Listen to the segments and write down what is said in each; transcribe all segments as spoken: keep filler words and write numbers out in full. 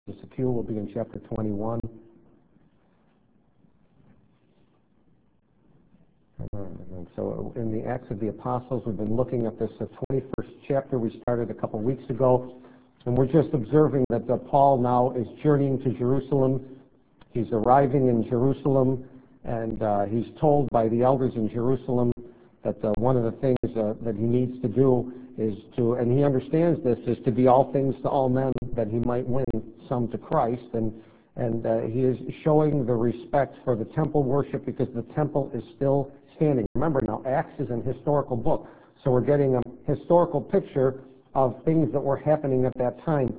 Just a few. We'll be in chapter twenty-one. And so in the Acts of the Apostles, we've been looking at this uh, twenty-first chapter. We started a couple weeks ago, and we're just observing that uh, Paul now is journeying to Jerusalem. He's arriving in Jerusalem, and uh, he's told by the elders in Jerusalem that uh, one of the things uh, that he needs to do is to, and he understands this, is to be all things to all men, that he might win some to Christ. And And uh, he is showing the respect for the temple worship because the temple is still standing. Remember now, Acts is an historical book. So we're getting a historical picture of things that were happening at that time.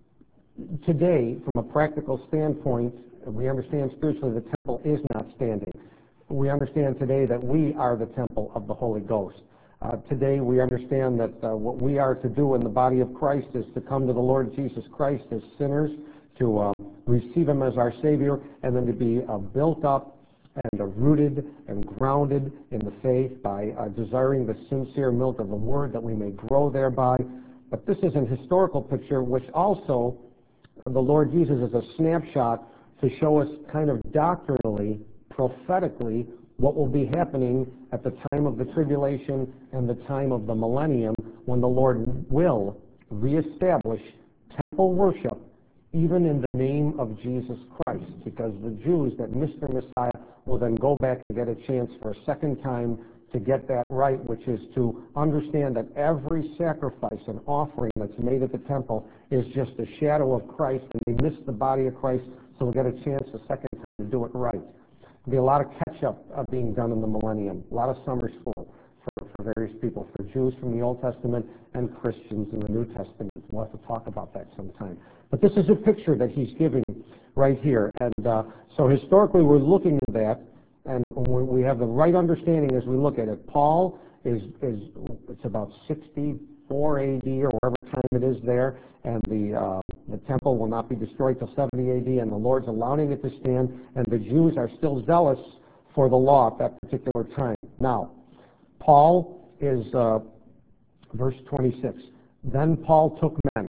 Today, from a practical standpoint, we understand spiritually the temple is not standing. We understand today that we are the temple of the Holy Ghost. Uh, today we understand that uh, what we are to do in the body of Christ is to come to the Lord Jesus Christ as sinners, to uh, receive him as our Savior, and then to be uh, built up and uh, rooted and grounded in the faith by uh, desiring the sincere milk of the Word, that we may grow thereby. But this is an historical picture which also the Lord uses as a snapshot to show us kind of doctrinally, prophetically, what will be happening at the time of the tribulation and the time of the millennium, when the Lord will reestablish temple worship even in the name of Jesus Christ, because the Jews that missed their Messiah will then go back and get a chance for a second time to get that right, which is to understand that every sacrifice and offering that's made at the temple is just a shadow of Christ, and they missed the body of Christ, so we'll get a chance a second time to do it right. There'll be a lot of catch-up uh, being done in the millennium, a lot of summer school for, for various people, for Jews from the Old Testament and Christians in the New Testament. We'll have to talk about that sometime. But this is a picture that he's giving right here. And uh, so historically we're looking at that, and we have the right understanding as we look at it. Paul is, is it's about sixty-four A D or whatever time it is there, and the, uh, the temple will not be destroyed till seventy A D, and the Lord's allowing it to stand, and the Jews are still zealous for the law at that particular time. Now, Paul is, uh, verse twenty-six, then Paul took men,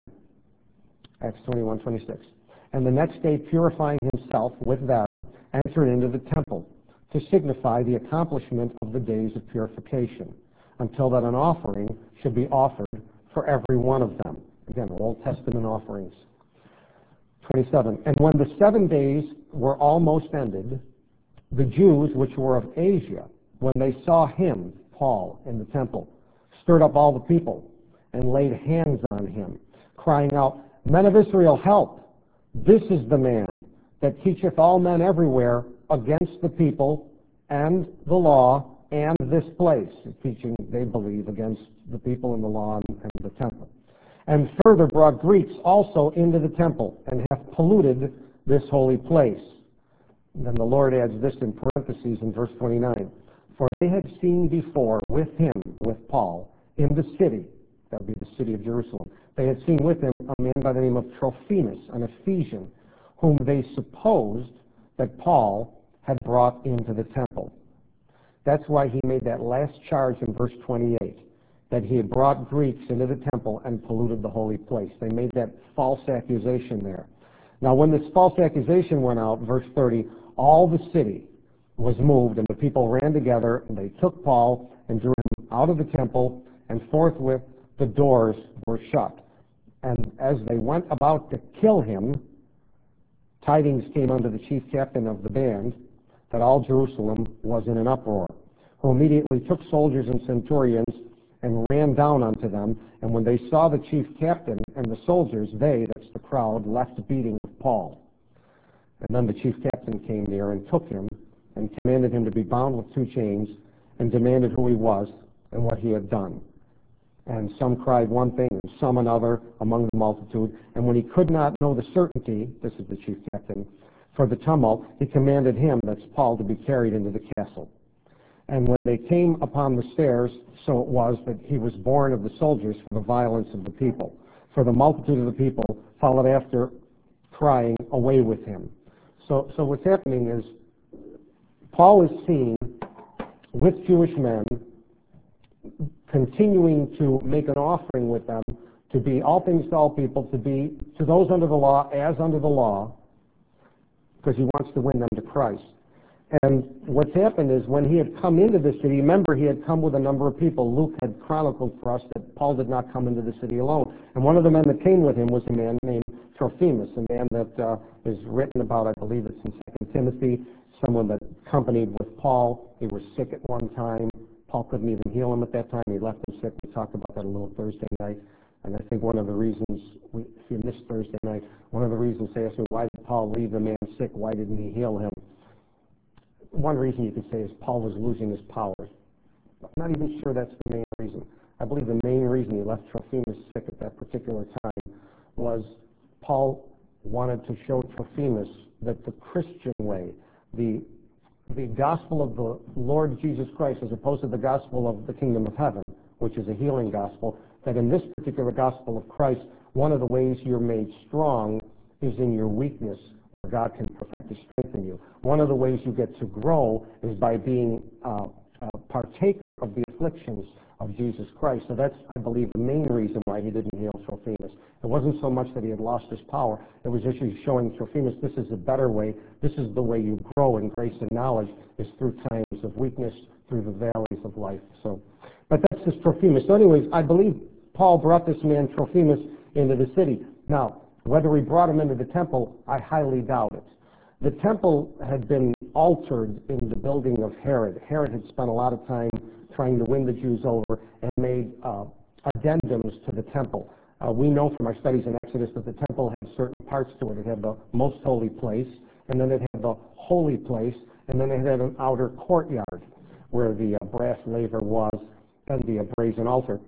Acts twenty-one, twenty-six. And the next day, purifying himself with them, entered into the temple to signify the accomplishment of the days of purification, until that an offering should be offered for every one of them. Again, Old Testament offerings. twenty-seven. And when the seven days were almost ended, the Jews which were of Asia, when they saw him, Paul, in the temple, stirred up all the people and laid hands on him, crying out, Men of Israel, help! This is the man that teacheth all men everywhere against the people and the law and this place. Teaching, they believe, against the people and the law and, and the temple. And further brought Greeks also into the temple, and hath polluted this holy place. And then the Lord adds this in parentheses in verse twenty-nine. For they had seen before with him, with Paul, in the city, that would be the city of Jerusalem, they had seen with him a man by the name of Trophimus, an Ephesian, whom they supposed that Paul had brought into the temple. That's why he made that last charge in verse twenty-eight, that he had brought Greeks into the temple and polluted the holy place. They made that false accusation there. Now, when this false accusation went out, verse thirty, all the city was moved, and the people ran together, and they took Paul and drew him out of the temple, and forthwith the doors were shut. And as they went about to kill him, tidings came unto the chief captain of the band that all Jerusalem was in an uproar, who immediately took soldiers and centurions and ran down unto them. And when they saw the chief captain and the soldiers, they, that's the crowd, left beating of Paul. And then the chief captain came near and took him and commanded him to be bound with two chains, and demanded who he was and what he had done. And some cried one thing, and some another among the multitude. And when he could not know the certainty, this is the chief captain, for the tumult, he commanded him, that's Paul, to be carried into the castle. And when they came upon the stairs, so it was that he was borne of the soldiers for the violence of the people. For the multitude of the people followed after, crying, Away with him. So, so what's happening is Paul is seen with Jewish men continuing to make an offering with them to be all things to all people, to be to those under the law as under the law, because he wants to win them to Christ. And what's happened is when he had come into the city, remember he had come with a number of people. Luke had chronicled for us that Paul did not come into the city alone. And one of the men that came with him was a man named Trophimus, a man that uh, is written about, I believe it's in Second Timothy, someone that accompanied with Paul. He was sick at one time. Paul couldn't even heal him at that time. He left him sick. We talked about that a little Thursday night. And I think one of the reasons, we, if you missed Thursday night, one of the reasons they asked me, why did Paul leave the man sick? Why didn't he heal him? One reason you could say is Paul was losing his powers. I'm not even sure that's the main reason. I believe the main reason he left Trophimus sick at that particular time was Paul wanted to show Trophimus that the Christian way, the, the gospel of the Lord Jesus Christ, as opposed to the gospel of the kingdom of heaven, which is a healing gospel, that in this particular gospel of Christ, one of the ways you're made strong is in your weakness, where God can perfect and strengthen you. One of the ways you get to grow is by being uh, a partaker of the afflictions of Jesus Christ. So that's, I believe, the main reason why he didn't heal Trophimus. It wasn't so much that he had lost his power. It was actually showing Trophimus this is a better way. This is the way you grow in grace and knowledge, is through times of weakness, through the valleys of life. So, but that's just Trophimus. So anyways, I believe Paul brought this man Trophimus into the city. Now, whether he brought him into the temple, I highly doubt it. The temple had been altered in the building of Herod. Herod had spent a lot of time trying to win the Jews over and made uh, addendums to the temple. Uh, we know from our studies in Exodus that the temple had certain parts to it. It had the most holy place, and then it had the holy place, and then it had an outer courtyard where the uh, brass laver was and the uh, brazen altar.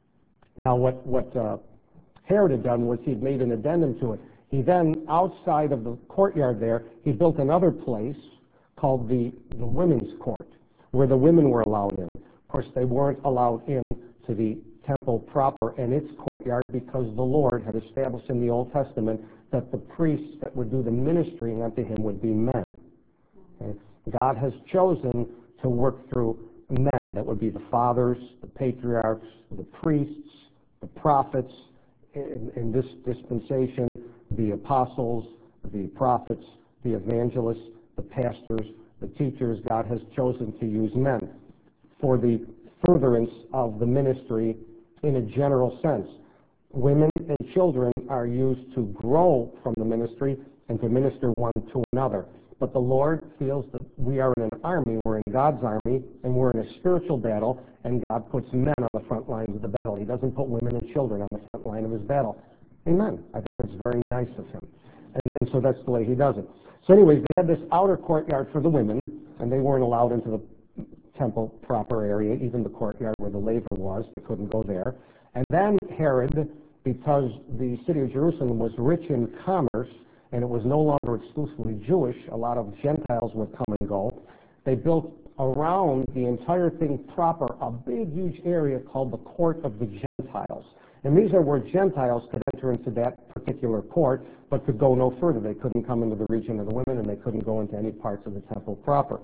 Now, what, what uh, Herod had done was he'd made an addendum to it. He then, outside of the courtyard there, he built another place called the, the women's court, where the women were allowed in. Of course, they weren't allowed in to the temple proper and its courtyard because the Lord had established in the Old Testament that the priests that would do the ministry unto him would be men. Okay? God has chosen to work through men. That would be the fathers, the patriarchs, the priests, the prophets, in, in this dispensation, the apostles, the prophets, the evangelists, the pastors, the teachers. God has chosen to use men for the furtherance of the ministry in a general sense. Women and children are used to grow from the ministry and to minister one to another. But the Lord feels that we are in an army, we're in God's army, and we're in a spiritual battle, and God puts men on the front lines of the battle. He doesn't put women and children on the front line of his battle. Amen. I think it's very nice of him. And, and so that's the way he does it. So anyways, they had this outer courtyard for the women, and they weren't allowed into the temple proper area, even the courtyard where the laver was. They couldn't go there. And then Herod, because the city of Jerusalem was rich in commerce, and it was no longer exclusively Jewish, a lot of Gentiles would come and go. They built around the entire thing proper a big, huge area called the Court of the Gentiles. And these are where Gentiles could enter into that particular court, but could go no further. They couldn't come into the region of the women, and they couldn't go into any parts of the temple proper.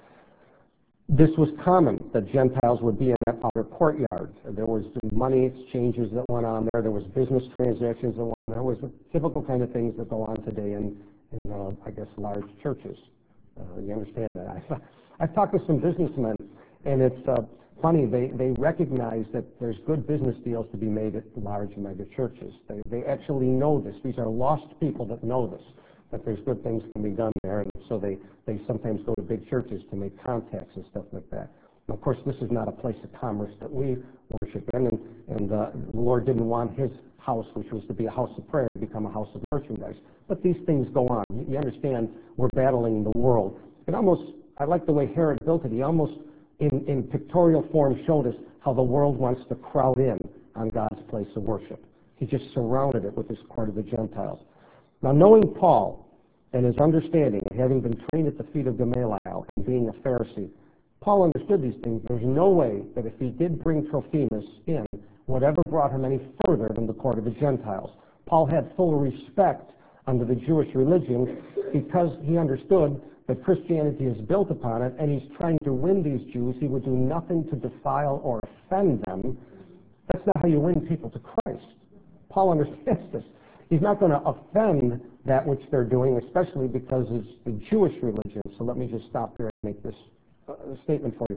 This was common, that Gentiles would be in that outer courtyard. There was money exchanges that went on there. There was business transactions that went on there. There was typical kind of things that go on today in, in uh, I guess, large churches. Uh, you understand that? I've, I've talked to some businessmen, and it's uh, funny. They, they recognize that there's good business deals to be made at large mega churches. They, they actually know this. These are lost people that know this, that there's good things can be done there, and so they, they sometimes go to big churches to make contacts and stuff like that. And of course, this is not a place of commerce that we worship in, and, and uh, the Lord didn't want his house, which was to be a house of prayer, to become a house of merchandise. But these things go on. You, you understand, we're battling the world. It almost, I like the way Herod built it. He almost, in, in pictorial form, showed us how the world wants to crowd in on God's place of worship. He just surrounded it with this court of the Gentiles. Now, knowing Paul and his understanding, and having been trained at the feet of Gamaliel and being a Pharisee, Paul understood these things. There's no way that if he did bring Trophimus in, whatever brought him any further than the court of the Gentiles. Paul had full respect under the Jewish religion because he understood that Christianity is built upon it, and he's trying to win these Jews. He would do nothing to defile or offend them. That's not how you win people to Christ. Paul understands this. He's not going to offend that which they're doing, especially because it's the Jewish religion. So let me just stop there and make this uh, statement for you.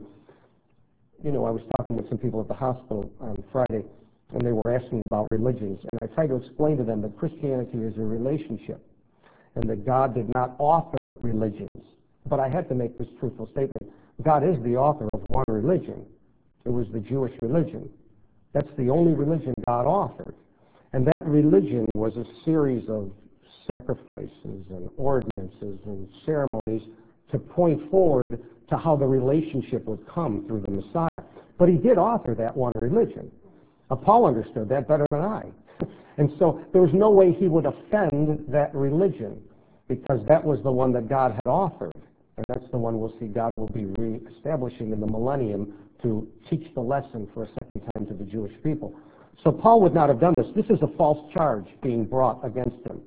You know, I was talking with some people at the hospital on Friday, and they were asking about religions. And I tried to explain to them that Christianity is a relationship, and that God did not author religions. But I had to make this truthful statement. God is the author of one religion. It was the Jewish religion. That's the only religion God authored. And that religion was a series of sacrifices and ordinances and ceremonies to point forward to how the relationship would come through the Messiah. But he did author that one religion. Uh, Paul understood that better than I. And so there was no way he would offend that religion, because that was the one that God had authored. And that's the one we'll see God will be re-establishing in the millennium to teach the lesson for a second time to the Jewish people. So Paul would not have done this. This is a false charge being brought against him.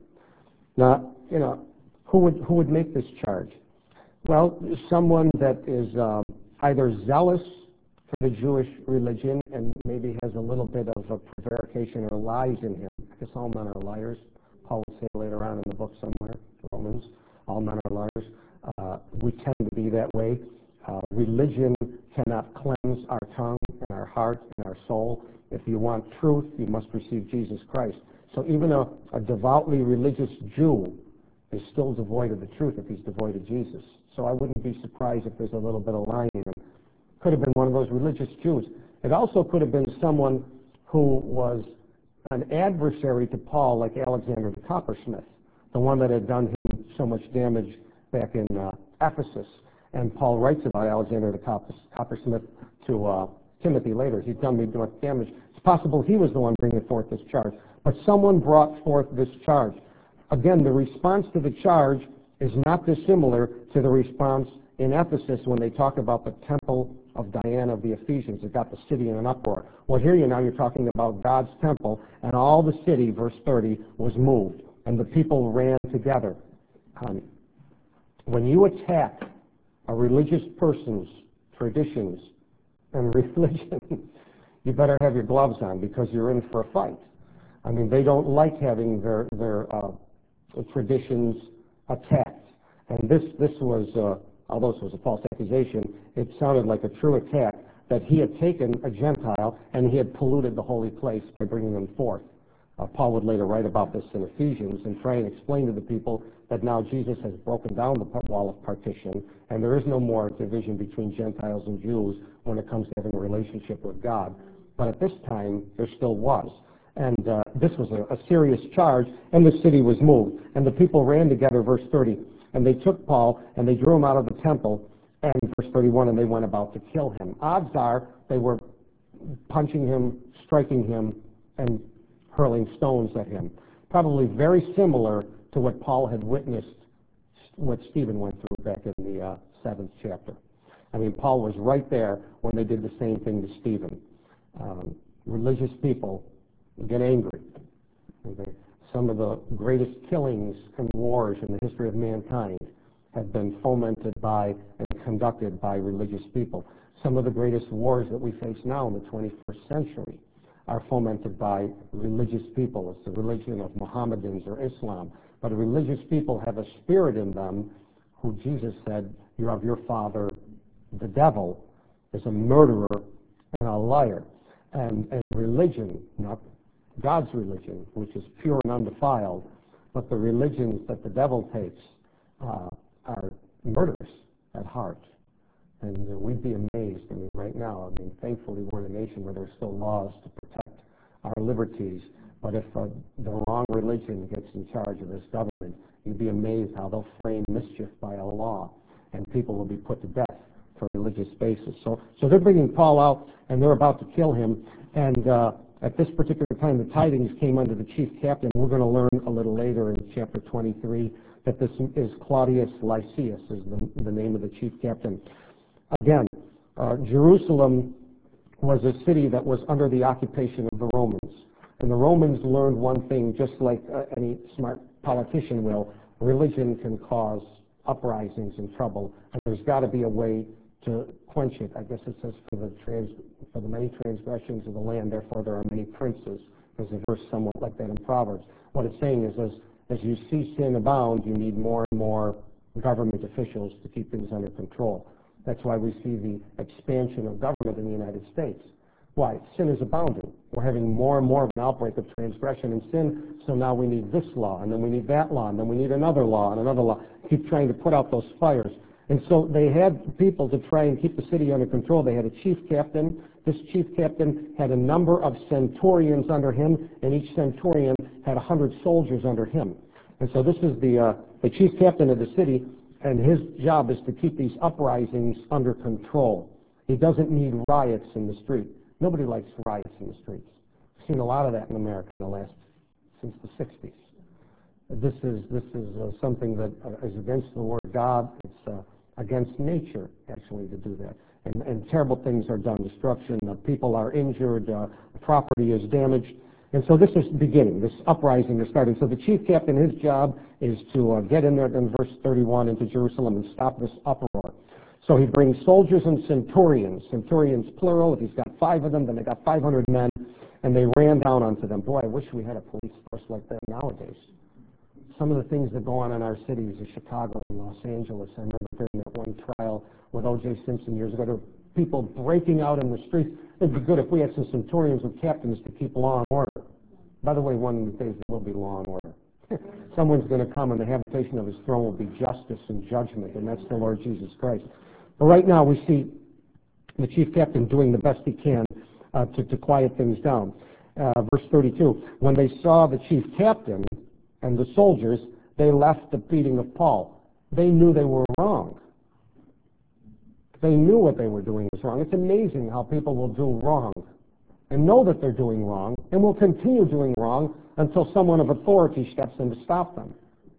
Now, you know, who would, who would make this charge? Well, someone that is uh, either zealous for the Jewish religion and maybe has a little bit of a prevarication or lies in him. I guess all men are liars. Paul would say later on in the book somewhere, Romans, all men are liars. Uh, we tend to be that way. Uh, religion cannot cleanse our tongue and our heart and our soul. If you want truth, you must receive Jesus Christ. So even a, a devoutly religious Jew is still devoid of the truth if he's devoid of Jesus. So I wouldn't be surprised if there's a little bit of lying in him. Could have been one of those religious Jews. It also could have been someone who was an adversary to Paul, like Alexander the coppersmith, the one that had done him so much damage back in uh, Ephesus. And Paul writes about Alexander the coppersmith to uh, Timothy later. He's done me much damage. It's possible he was the one bringing forth this charge. But someone brought forth this charge. Again, the response to the charge is not dissimilar to the response in Ephesus when they talk about the temple of Diana of the Ephesians. It got the city in an uproar. Well, here you now you're talking about God's temple, and all the city, verse thirty, was moved, and the people ran together. Um, when you attack a religious person's traditions and religion, you better have your gloves on, because you're in for a fight. I mean, they don't like having their their uh, traditions attacked. And this this was, uh, although this was a false accusation, it sounded like a true attack, that he had taken a Gentile and he had polluted the holy place by bringing them forth. Uh, Paul would later write about this in Ephesians and try and explain to the people that now Jesus has broken down the wall of partition, and there is no more division between Gentiles and Jews when it comes to having a relationship with God. But at this time, there still was. And uh, this was a, a serious charge, and the city was moved. And the people ran together, verse thirty, and they took Paul, and they drew him out of the temple, and verse thirty-one, and they went about to kill him. Odds are they were punching him, striking him, and hurling stones at him. Probably very similar to what Paul had witnessed, what Stephen went through back in the uh, seventh chapter. I mean, Paul was right there when they did the same thing to Stephen. Um, religious people get angry. Okay. Some of the greatest killings and wars in the history of mankind have been fomented by and conducted by religious people. Some of the greatest wars that we face now in the twenty-first century are fomented by religious people. It's the religion of Mohammedans or Islam. But religious people have a spirit in them who Jesus said, "You're of your father, the devil, is a murderer and a liar." And, and religion, not God's religion, which is pure and undefiled, but the religions that the devil takes uh, are murderous at heart. And uh, we'd be amazed. I mean, right now, I mean, thankfully we're in a nation where there's still laws to protect our liberties. But if uh, the wrong religion gets in charge of this government, you'd be amazed how they'll frame mischief by a law, and people will be put to death for religious basis. So, so they're bringing Paul out, and they're about to kill him. And uh, at this particular time, the tidings came under the chief captain. We're going to learn a little later in chapter twenty-three that this is Claudius Lysias, is the, the name of the chief captain. Again, uh, Jerusalem was a city that was under the occupation of the Romans. And the Romans learned one thing, just like uh, any smart politician will: religion can cause uprisings and trouble, and there's got to be a way to quench it. I guess it says, for the trans, for the many transgressions of the land, therefore there are many princes. There's a verse somewhat like that in Proverbs. What it's saying is, as, as you see sin abound, you need more and more government officials to keep things under control. That's why we see the expansion of government in the United States. Why? Sin is abounding. We're having more and more of an outbreak of transgression and sin, so now we need this law, and then we need that law, and then we need another law and another law. Keep trying to put out those fires. And so they had people to try and keep the city under control. They had a chief captain. This chief captain had a number of centurions under him, and each centurion had one hundred soldiers under him. And so this is the, uh, the chief captain of the city, and his job is to keep these uprisings under control. He doesn't need riots in the street. Nobody likes riots in the streets. We've seen a lot of that in America in the last, since the sixties. This is, this is uh, something that uh, is against the Word of God. It's uh, against nature, actually, to do that. And, and terrible things are done. Destruction, uh, people are injured, uh, property is damaged. And so this is beginning, this uprising is starting. So the chief captain, his job is to uh, get in there in verse thirty-one into Jerusalem and stop this uproar. So he brings soldiers and centurions, centurions plural. If he's got five of them, then they got five hundred men, and they ran down onto them. Boy, I wish we had a police force like that nowadays. Some of the things that go on in our cities in Chicago and Los Angeles. I remember during that one trial with O J Simpson years ago, there were people breaking out in the streets. It'd be good if we had some centurions and captains to keep law and order. By the way, one of these days there will be law and order. Someone's going to come, and the habitation of his throne will be justice and judgment, and that's the Lord Jesus Christ. But right now we see the chief captain doing the best he can uh, to, to quiet things down. Uh, verse thirty-two, when they saw the chief captain and the soldiers, they left the beating of Paul. They knew they were wrong. They knew what they were doing was wrong. It's amazing how people will do wrong and know that they're doing wrong and will continue doing wrong until someone of authority steps in to stop them.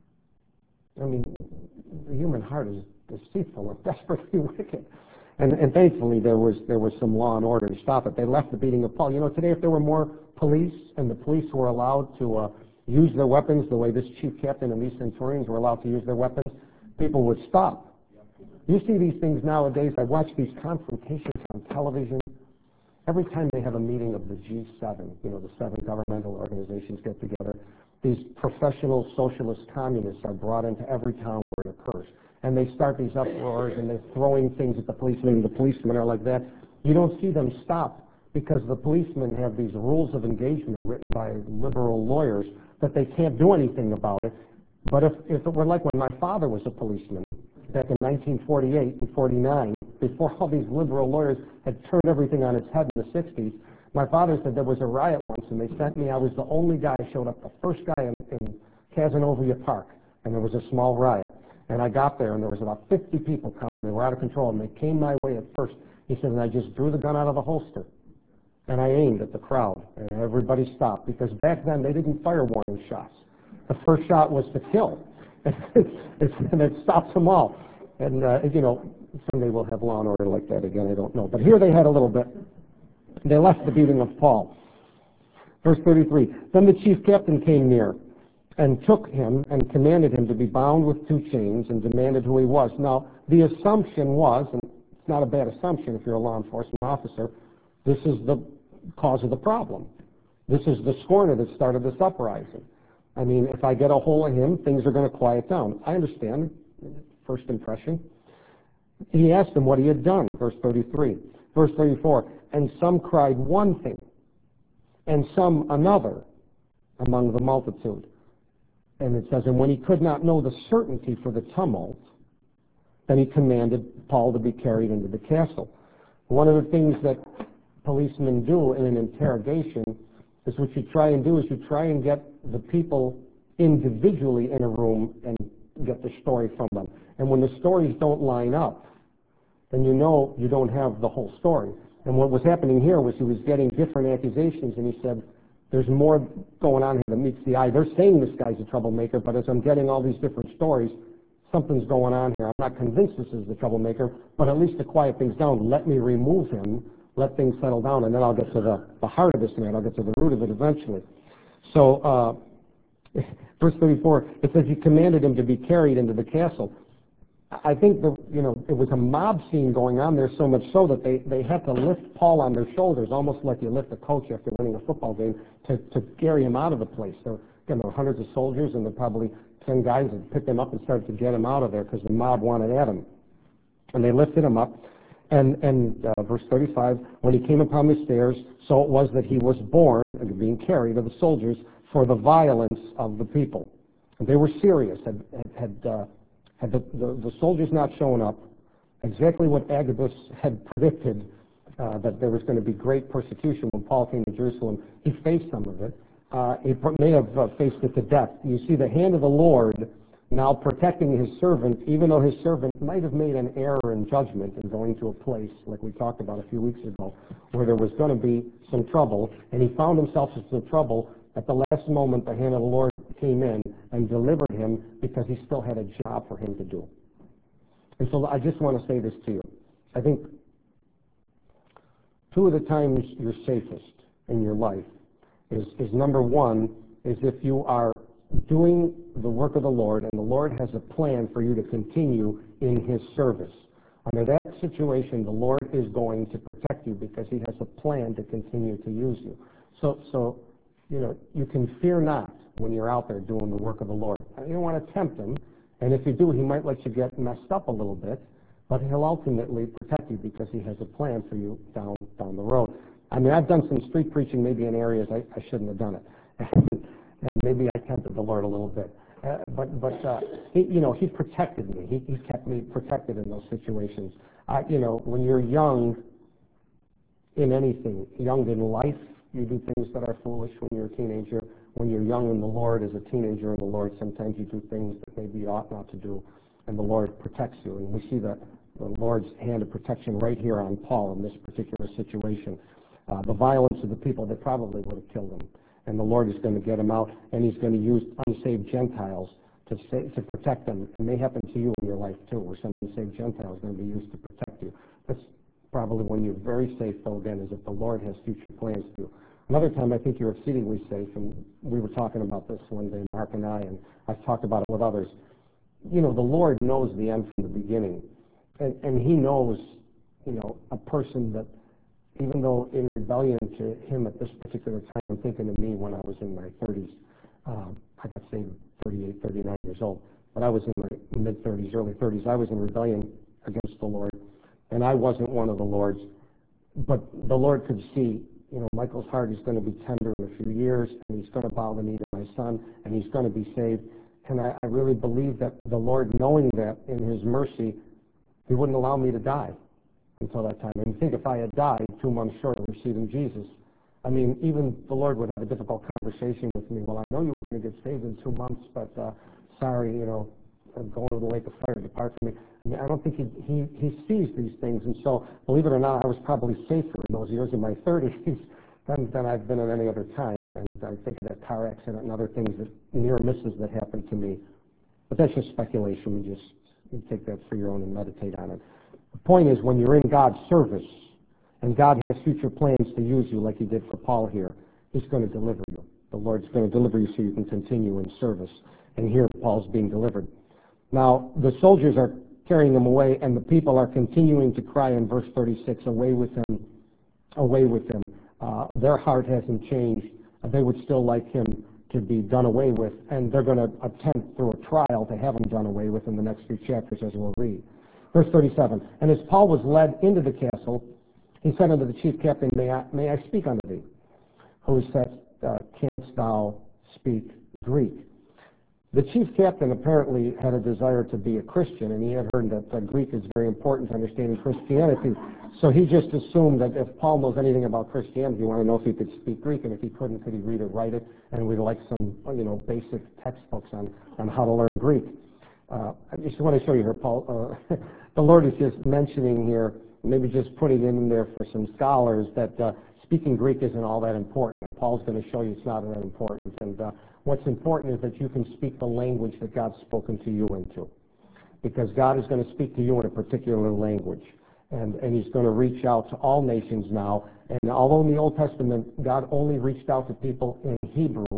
I mean, the human heart is deceitful and desperately wicked. And, and thankfully, there was there was some law and order to stop it. They left the beating of Paul. You know, today, if there were more police and the police were allowed to uh, use their weapons the way this chief captain and these centurions were allowed to use their weapons, people would stop. You see these things nowadays. I watch these confrontations on television. Every time they have a meeting of the G seven, you know, the seven governmental organizations get together, these professional socialist communists are brought into every town where it occurs. And they start these uproars, and they're throwing things at the policemen, and the policemen are like that. You don't see them stop because the policemen have these rules of engagement written by liberal lawyers that they can't do anything about it. But if, if it were like when my father was a policeman back in nineteen forty-eight and forty-nine, before all these liberal lawyers had turned everything on its head in the sixties, my father said there was a riot once, and they sent me. I was the only guy who showed up, the first guy in, in Casanova Park, and there was a small riot. And I got there, and there was about fifty people coming. They were out of control, and they came my way at first. He said, and I just drew the gun out of the holster, and I aimed at the crowd, and everybody stopped, because back then they didn't fire warning shots. The first shot was to kill, and it stopped them all. And, uh, you know, someday we'll have law and order like that again, I don't know. But here they had a little bit. They left the beating of Paul. Verse thirty-three, then the chief captain came near and took him and commanded him to be bound with two chains and demanded who he was. Now, the assumption was, and it's not a bad assumption if you're a law enforcement officer, this is the cause of the problem. This is the scorner that started this uprising. I mean, if I get a hold of him, things are going to quiet down. I understand, first impression. He asked him what he had done, verse thirty-three. Verse thirty-four, and some cried one thing, and some another among the multitude. And it says, and when he could not know the certainty for the tumult, then he commanded Paul to be carried into the castle. One of the things that policemen do in an interrogation is what you try and do is you try and get the people individually in a room and get the story from them. And when the stories don't line up, then you know you don't have the whole story. And what was happening here was he was getting different accusations, and he said, there's more going on here that meets the eye. They're saying this guy's a troublemaker, but as I'm getting all these different stories, something's going on here. I'm not convinced this is the troublemaker, but at least to quiet things down, let me remove him, let things settle down, and then I'll get to the, the heart of this man. I'll get to the root of it eventually. So, uh, verse thirty-four, it says he commanded him to be carried into the castle. I think the, you know, it was a mob scene going on there, so much so that they, they had to lift Paul on their shoulders, almost like you lift a coach after winning a football game, to, to carry him out of the place. So, you know, hundreds of soldiers, and there probably ten guys that picked him up and started to get him out of there because the mob wanted at him. And they lifted him up. And, and uh, verse thirty-five, when he came upon the stairs, so it was that he was borne, being carried of the soldiers, for the violence of the people. And they were serious. Had, had, had uh, Had the, the, the soldiers not shown up, exactly what Agabus had predicted, uh, that there was going to be great persecution when Paul came to Jerusalem, he faced some of it. Uh, he may have uh, faced it to death. You see the hand of the Lord now protecting his servant, even though his servant might have made an error in judgment in going to a place, like we talked about a few weeks ago, where there was going to be some trouble, and he found himself in some trouble. At the last moment, the hand of the Lord came in and delivered him because he still had a job for him to do. And so I just want to say this to you. I think two of the times you're safest in your life is, is number one, is if you are doing the work of the Lord and the Lord has a plan for you to continue in his service. Under that situation, the Lord is going to protect you because he has a plan to continue to use you. So, so you know, you can fear not when you're out there doing the work of the Lord. You don't want to tempt him, and if you do, he might let you get messed up a little bit, but he'll ultimately protect you because he has a plan for you down down the road. I mean, I've done some street preaching maybe in areas I, I shouldn't have done it, and maybe I tempted the Lord a little bit. Uh, but but uh, he, you know, he protected me. He, he's kept me protected in those situations. Uh, you know, when you're young in anything, young in life, you do things that are foolish when you're a teenager. When you're young in the Lord, as a teenager in the Lord, sometimes you do things that maybe you ought not to do, and the Lord protects you. And we see the, the Lord's hand of protection right here on Paul in this particular situation. Uh, the violence of the people, they probably would have killed him. And the Lord is going to get him out, and he's going to use unsaved Gentiles to say, to protect them. It may happen to you in your life, too, where some unsaved Gentile is going to be used to protect you. That's probably when you're very safe, though, again, is if the Lord has future plans for you. Another time, I think you're exceedingly safe, and we were talking about this one day, Mark and I, and I've talked about it with others. You know, the Lord knows the end from the beginning, and, and he knows, you know, a person that, even though in rebellion to him at this particular time, I'm thinking of me when I was in my thirties. Um, I got saved at thirty-eight, thirty-nine years old, but I was in my mid-thirties, early thirties. I was in rebellion against the Lord, and I wasn't one of the Lord's, but the Lord could see, you know, Michael's heart is going to be tender in a few years, and he's going to bow the knee to my son, and he's going to be saved. And I, I really believe that the Lord, knowing that in his mercy, he wouldn't allow me to die until that time. And think if I had died two months short of receiving Jesus, I mean, even the Lord would have a difficult conversation with me. Well, I know you were going to get saved in two months, but uh, sorry, you know, I'm going to the lake of fire, depart from me. I mean, I don't think he, he, he sees these things. And so, believe it or not, I was probably safer in those years in my thirties than, than I've been at any other time. And I think of that car accident and other things, that near misses that happened to me. But that's just speculation. We just we take that for your own and meditate on it. The point is, when you're in God's service, and God has future plans to use you like he did for Paul here, he's going to deliver you. The Lord's going to deliver you so you can continue in service. And here Paul's being delivered. Now, the soldiers are carrying him away, and the people are continuing to cry in verse thirty-six, away with him, away with him. Uh, their heart hasn't changed. They would still like him to be done away with, and they're going to attempt through a trial to have him done away with in the next few chapters, as we'll read. Verse thirty-seven, and as Paul was led into the castle, he said unto the chief captain, May I, may I speak unto thee? Who said, uh, Canst thou speak Greek? The chief captain apparently had a desire to be a Christian, and he had heard that uh, Greek is very important to understanding Christianity. So he just assumed that if Paul knows anything about Christianity, he wanted to know if he could speak Greek, and if he couldn't, could he read it, write it, and we'd like some, you know, basic textbooks on, on how to learn Greek. Uh, I just want to show you here, Paul. Uh, the Lord is just mentioning here, maybe just putting it in there for some scholars, that uh, speaking Greek isn't all that important. Paul's going to show you it's not that important. And uh, what's important is that you can speak the language that God's spoken to you into. Because God is going to speak to you in a particular language. And, and he's going to reach out to all nations now. And although in the Old Testament, God only reached out to people in Hebrew,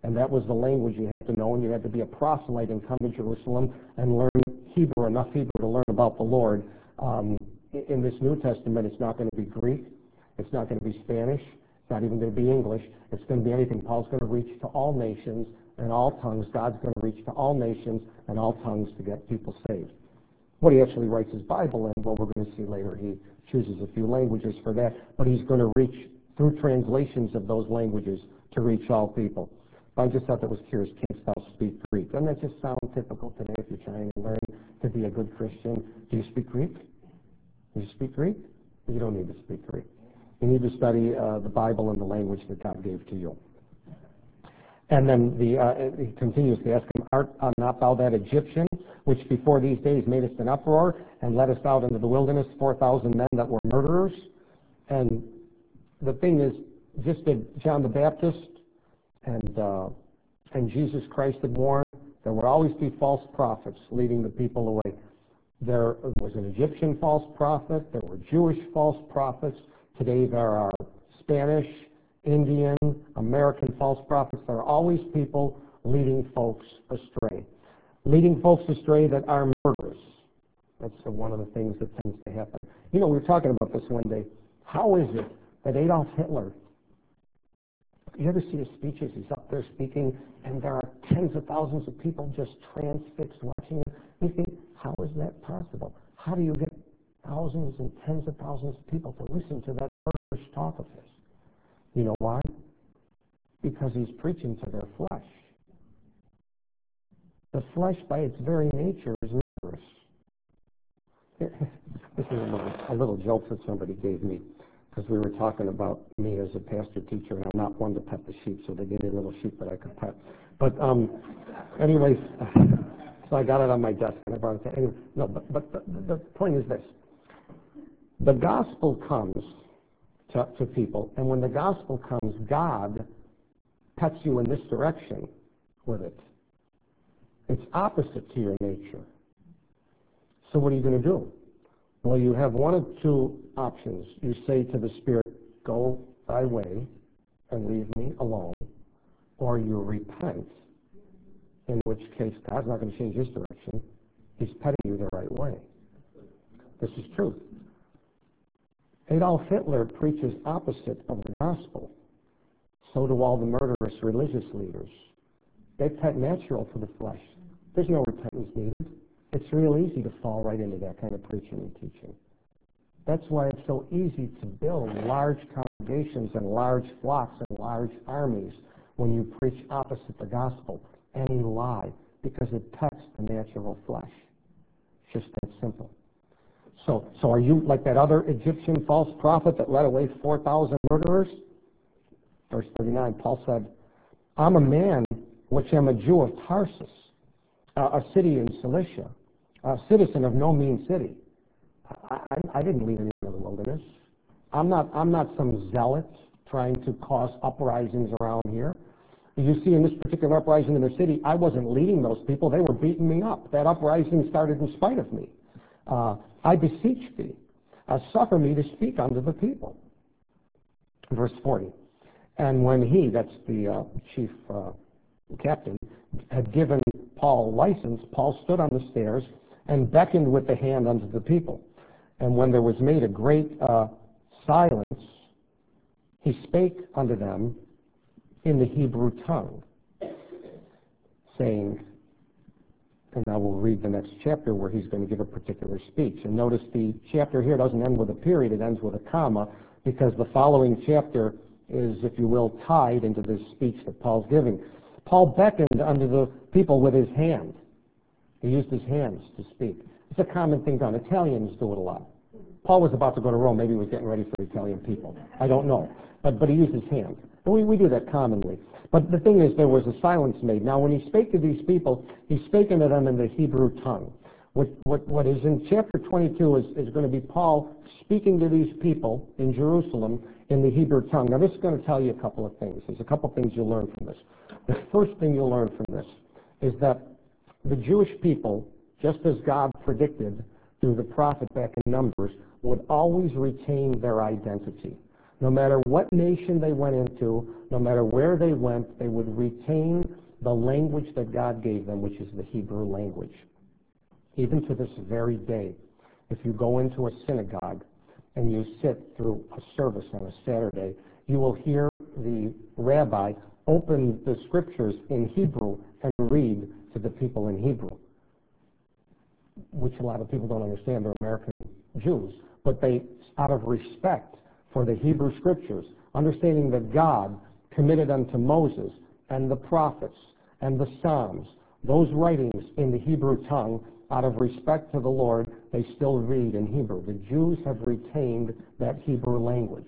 And that was the language you had to know, and you had to be a proselyte and come to Jerusalem and learn Hebrew, enough Hebrew to learn about the Lord. Um, in this New Testament, it's not going to be Greek. It's not going to be Spanish. It's not even going to be English. It's going to be anything. Paul's going to reach to all nations and all tongues. God's going to reach to all nations and all tongues to get people saved. What he actually writes his Bible in, well, we're going to see later, he chooses a few languages for that, but he's going to reach through translations of those languages to reach all people. I just thought that was curious. Canst thou speak Greek? Doesn't that just sound typical today if you're trying to learn to be a good Christian? Do you speak Greek? Do you speak Greek? You don't need to speak Greek. You need to study uh, the Bible and the language that God gave to you. And then the, uh, he continues to ask him, art uh, not thou that Egyptian, which before these days made us an uproar, and led us out into the wilderness, four thousand men that were murderers? And the thing is, just as John the Baptist and, uh, and Jesus Christ had warned, there would always be false prophets leading the people away. There was an Egyptian false prophet, there were Jewish false prophets, today there are Spanish, Indian, American false prophets. There are always people leading folks astray. Leading folks astray that are murderers. That's one of the things that tends to happen. You know, we were talking about this one day. How is it that Adolf Hitler, you ever see his speeches? He's up there speaking, and there are tens of thousands of people just transfixed watching him. You think, how is that possible? How do you get thousands and tens of thousands of people to listen to that murderous talk of his? You know why? Because he's preaching to their flesh. The flesh, by its very nature, is murderous. This is a little, a little joke that somebody gave me, because we were talking about me as a pastor teacher, and I'm not one to pet the sheep, so they gave me a little sheep that I could pet. But um, anyways, so I got it on my desk, and I brought it to anyway. No, but, but the, the point is this. The gospel comes to, to people, and when the gospel comes, God pets you in this direction with it. It's opposite to your nature. So what are you going to do? Well, you have one of two options. You say to the Spirit, go thy way and leave me alone, or you repent, in which case God's not going to change his direction. He's petting you the right way. This is truth. Adolf Hitler preaches opposite of the gospel. So do all the murderous religious leaders. They pet natural to the flesh. There's no repentance needed. It's real easy to fall right into that kind of preaching and teaching. That's why it's so easy to build large congregations and large flocks and large armies when you preach opposite the gospel and you lie, because it pets the natural flesh. It's just that simple. So, so are you like that other Egyptian false prophet that led away four thousand murderers? Verse thirty-nine, Paul said, I'm a man which am a Jew of Tarsus, uh, a city in Cilicia, a citizen of no mean city. I, I, I didn't lead anyone in the wilderness. I'm not, I'm not some zealot trying to cause uprisings around here. You see, in this particular uprising in the city, I wasn't leading those people. They were beating me up. That uprising started in spite of me. Uh, I beseech thee, uh, suffer me to speak unto the people. Verse forty. And when he, that's the uh, chief uh, captain, had given Paul license, Paul stood on the stairs and beckoned with the hand unto the people. And when there was made a great uh, silence, he spake unto them in the Hebrew tongue, saying, and I will read the next chapter where he's going to give a particular speech. And notice the chapter here doesn't end with a period, it ends with a comma, because the following chapter is, if you will, tied into this speech that Paul's giving. Paul beckoned unto the people with his hand. He used his hands to speak. It's a common thing done. Italians do it a lot. Paul was about to go to Rome. Maybe he was getting ready for the Italian people. I don't know. But, but he used his hand. And we, we do that commonly. But the thing is, there was a silence made. Now, when he spake to these people, he spake unto them in the Hebrew tongue. What, what, what is in chapter twenty-two is, is going to be Paul speaking to these people in Jerusalem in the Hebrew tongue. Now, this is going to tell you a couple of things. There's a couple of things you'll learn from this. The first thing you'll learn from this is that the Jewish people, just as God predicted through the prophet back in Numbers, would always retain their identity. No matter what nation they went into, no matter where they went, they would retain the language that God gave them, which is the Hebrew language. Even to this very day, if you go into a synagogue and you sit through a service on a Saturday, you will hear the rabbi open the scriptures in Hebrew and read to the people in Hebrew, which a lot of people don't understand. They're American Jews. But they, out of respect for the Hebrew scriptures, understanding that God committed unto Moses and the prophets and the Psalms those writings in the Hebrew tongue, out of respect to the Lord, they still read in Hebrew. The Jews have retained that Hebrew language.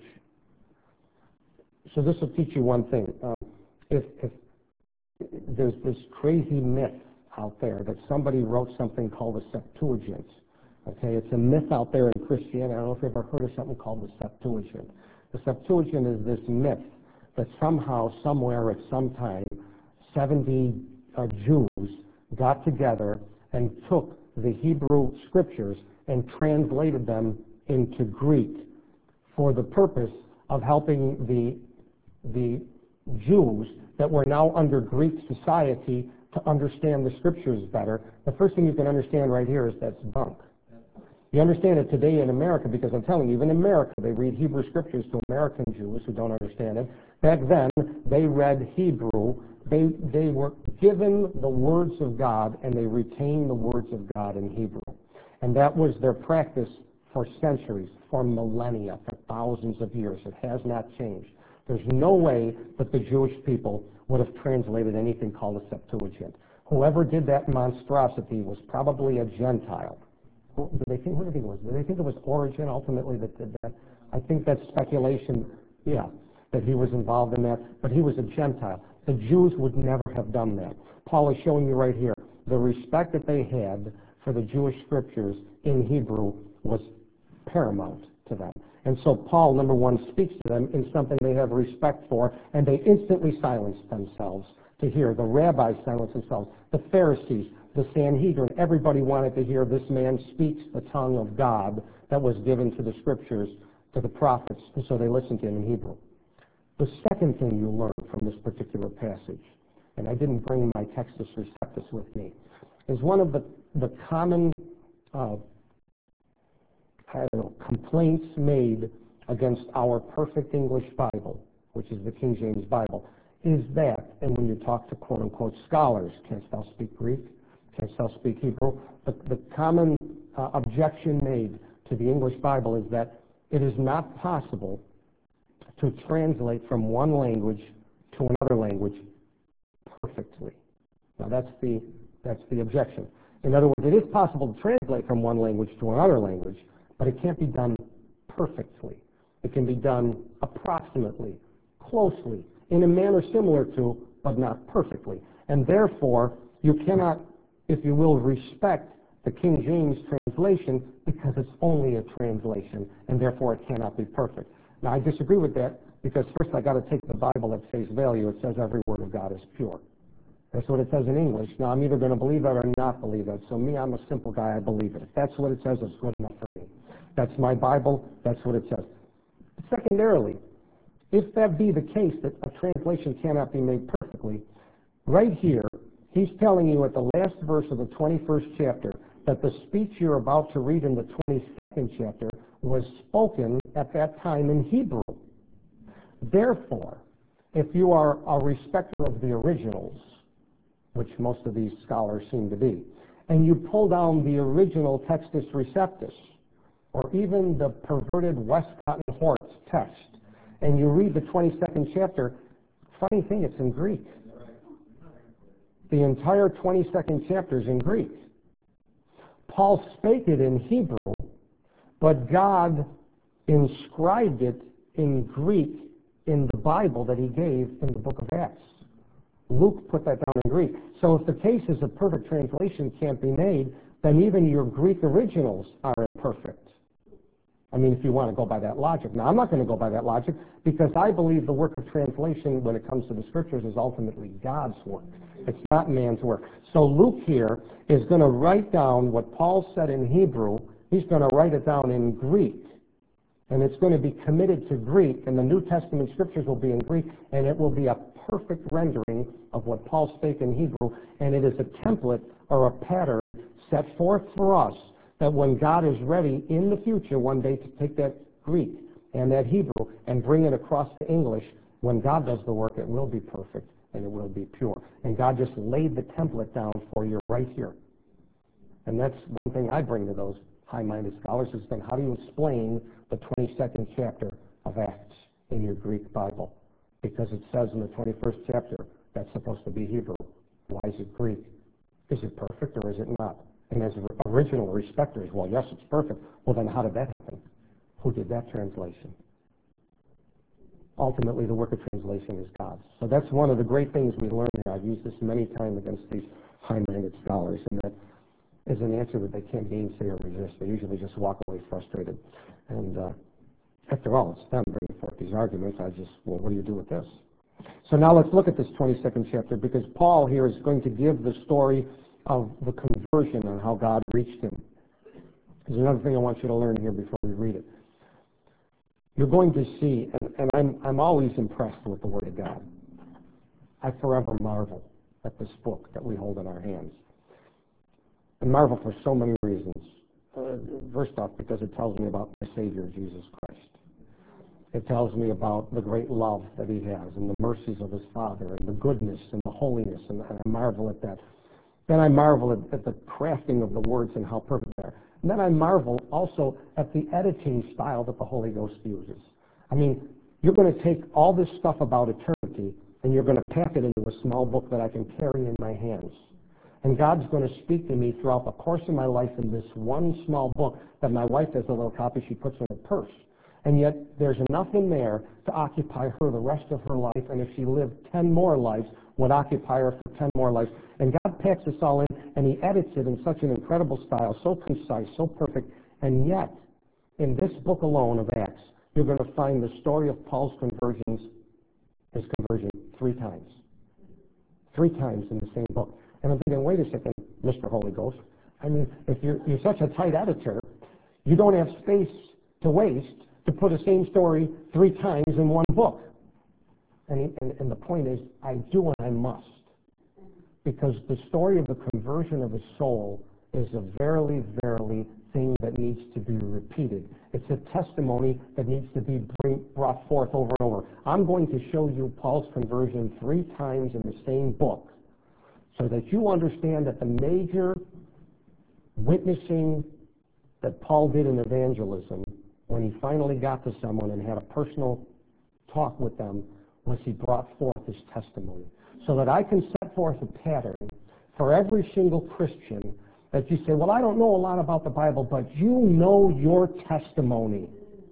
So this will teach you one thing. Um, if, if there's this crazy myth out there that somebody wrote something called the Septuagint. Okay, it's a myth out there in Christianity. I don't know if you've ever heard of something called the Septuagint. The Septuagint is this myth that somehow, somewhere, at some time, seventy uh, Jews got together and took the Hebrew scriptures and translated them into Greek for the purpose of helping the, the Jews that were now under Greek society to understand the scriptures better. The first thing you can understand right here is that's bunk. You understand it today in America because I'm telling you, even in America, they read Hebrew scriptures to American Jews who don't understand it. Back then, they read Hebrew. They, they were given the words of God, and they retained the words of God in Hebrew. And that was their practice for centuries, for millennia, for thousands of years. It has not changed. There's no way that the Jewish people would have translated anything called a Septuagint. Whoever did that monstrosity was probably a Gentile. Who, do they think, who do they think it was? Do they think it was Origen ultimately that did that? I think that's speculation, yeah, that he was involved in that, but he was a Gentile. The Jews would never have done that. Paul is showing you right here, the respect that they had for the Jewish scriptures in Hebrew was paramount to them. And so Paul, number one, speaks to them in something they have respect for, and they instantly silence themselves to hear. The rabbis silence themselves. The Pharisees, the Sanhedrin, everybody wanted to hear this man speaks the tongue of God that was given to the scriptures, to the prophets, and so they listened to him in Hebrew. The second thing you learn from this particular passage, and I didn't bring my Textus Receptus with me, is one of the, the common uh, I don't know, complaints made against our perfect English Bible, which is the King James Bible, is that, and when you talk to quote-unquote scholars, canst thou speak Greek? Canst thou speak Hebrew? The, the common uh, objection made to the English Bible is that it is not possible to translate from one language to another language perfectly. Now that's the, that's the objection. In other words, it is possible to translate from one language to another language, but it can't be done perfectly. It can be done approximately, closely, in a manner similar to, but not perfectly. And therefore, you cannot, if you will, respect the King James translation because it's only a translation, and therefore it cannot be perfect. Now, I disagree with that because first I got to take the Bible at face value. It says every word of God is pure. That's what it says in English. Now, I'm either going to believe it or not believe it. So me, I'm a simple guy. I believe it. If that's what it says, it's good enough for me. That's my Bible. That's what it says. Secondarily, if that be the case, that a translation cannot be made perfectly, right here, he's telling you at the last verse of the twenty-first chapter that the speech you're about to read in the twenty-second chapter was spoken at that time in Hebrew. Therefore, if you are a respecter of the originals, which most of these scholars seem to be, and you pull down the original Textus Receptus, or even the perverted Westcott and Hort text, and you read the twenty-second chapter, funny thing, it's in Greek. The entire twenty-second chapter is in Greek. Paul spake it in Hebrew, but God inscribed it in Greek in the Bible that he gave in the book of Acts. Luke put that down in Greek. So if the case is a perfect translation can't be made, then even your Greek originals are imperfect. I mean, if you want to go by that logic. Now, I'm not going to go by that logic because I believe the work of translation when it comes to the scriptures is ultimately God's work. It's not man's work. So Luke here is going to write down what Paul said in Hebrew. He's going to write it down in Greek And it's going to be committed to Greek, and the New Testament scriptures will be in Greek, and it will be a perfect rendering of what Paul spake in Hebrew, and it is a template or a pattern set forth for us that when God is ready in the future one day to take that Greek and that Hebrew and bring it across to English, when God does the work, it will be perfect and it will be pure. And God just laid the template down for you right here. And that's one thing I bring to those high-minded scholars is then how do you explain the twenty-second chapter of Acts in your Greek Bible? Because it says in the twenty-first chapter that's supposed to be Hebrew. Why is it Greek? Is it perfect or is it not? And as original respecters, well, yes, it's perfect. Well, then how did that happen? Who did that translation? Ultimately, the work of translation is God's. So that's one of the great things we learn here. I've used this many times against these high-minded scholars, and that is an answer that they can't gainsay or resist. They usually just walk away frustrated. And uh, after all, it's them bringing forth these arguments. I just, well, what do you do with this? So now let's look at this twenty-second chapter, because Paul here is going to give the story of the conversion and how God reached him. There's another thing I want you to learn here before we read it. You're going to see, and, and I'm, I'm always impressed with the Word of God. I forever marvel at this book that we hold in our hands. I marvel for so many reasons. Uh, first off, because it tells me about my Savior, Jesus Christ. It tells me about the great love that he has and the mercies of his Father and the goodness and the holiness, and, and I marvel at that. Then I marvel at, at the crafting of the words and how perfect they are. And then I marvel also at the editing style that the Holy Ghost uses. I mean, you're going to take all this stuff about eternity and you're going to pack it into a small book that I can carry in my hands. And God's going to speak to me throughout the course of my life in this one small book that my wife has a little copy she puts in her purse. And yet there's enough in there to occupy her the rest of her life, and if she lived ten more lives, would occupy her for ten more lives. And God packs this all in, and he edits it in such an incredible style, so concise, so perfect. And yet, in this book alone of Acts, you're going to find the story of Paul's conversions, his conversion, three times. Three times in the same book. And I'm thinking, wait a second, Mister Holy Ghost. I mean, if you're, you're such a tight editor, you don't have space to waste to put the same story three times in one book. And, and, and the point is, I do and I must. Because the story of the conversion of a soul is a verily, verily thing that needs to be repeated. It's a testimony that needs to be bring, brought forth over and over. I'm going to show you Paul's conversion three times in the same book so that you understand that the major witnessing that Paul did in evangelism, when he finally got to someone and had a personal talk with them, was he brought forth his testimony. So that I can set forth a pattern for every single Christian that you say, well, I don't know a lot about the Bible, but you know your testimony.